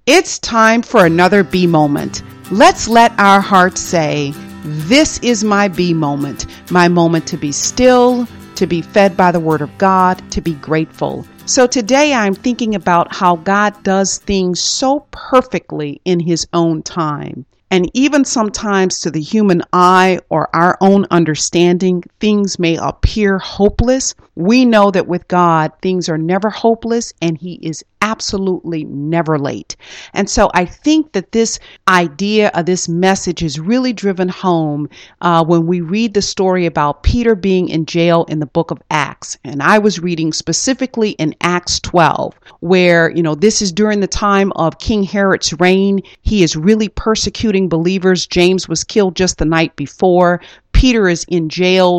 It's time for another B moment. Let's let our hearts say, this is my B moment, my moment to be still, to be fed by the Word of God, to be grateful. So today I'm thinking about how God does things so perfectly in His own time. And even sometimes to the human eye or our own understanding, things may appear hopeless. We know that with God, things are never hopeless and He is absolutely never late. And so I think that this idea of this message is really driven home when we read the story about Peter being in jail in the book of Acts. And I was reading specifically in Acts 12, where, this is during the time of King Herod's reign. He is really persecuting believers. James was killed just the night before. Peter is in jail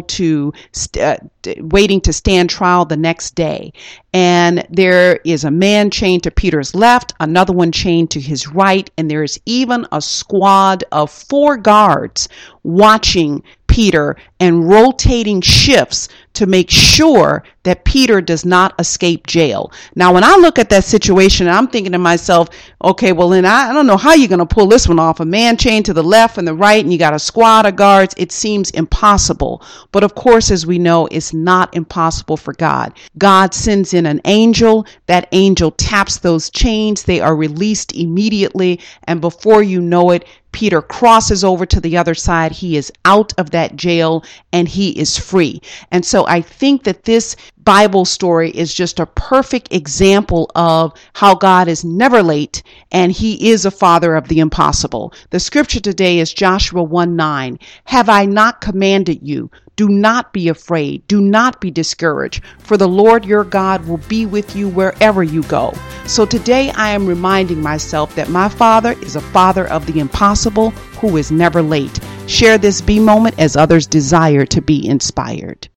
waiting to stand trial the next day. And there is a man chained to Peter's left, another one chained to his right, and there is even a squad of 4 guards watching Peter and rotating shifts to make sure that Peter does not escape jail. Now, when I look at that situation, I'm thinking to myself, okay, well, then I don't know how you're going to pull this one off. A man chained to the left and the right, and you got a squad of guards. It seems impossible. But of course, as we know, it's not impossible for God. God sends in an angel. That angel taps those chains. They are released immediately. And before you know it, Peter crosses over to the other side. He is out of that jail and he is free. And so I think that this Bible story is just a perfect example of how God is never late and He is a father of the impossible. The scripture today is Joshua 1:9. Have I not commanded you? Do not be afraid. Do not be discouraged, for the Lord your God will be with you wherever you go. So today I am reminding myself that my Father is a father of the impossible who is never late. Share this B moment as others desire to be inspired.